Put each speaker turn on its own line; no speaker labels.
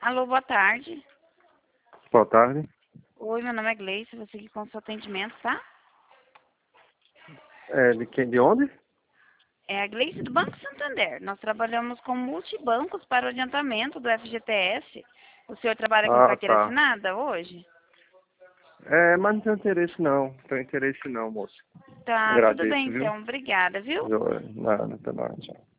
Alô, boa tarde.
Boa tarde.
Oi, meu nome é Gleice, vou seguir com o seu atendimento, tá?
É, de quem? De onde?
É a Gleice do Banco Santander. Nós trabalhamos com multibancos para orientamento do FGTS. O senhor trabalha com
Ah,
carteira
tá.
assinada hoje?
É, mas não tenho interesse não. Tenho interesse não, moço.
Tá, tudo
Agradeço,
bem
viu?
então. Obrigada, viu?
Nada, tá nada, tchau.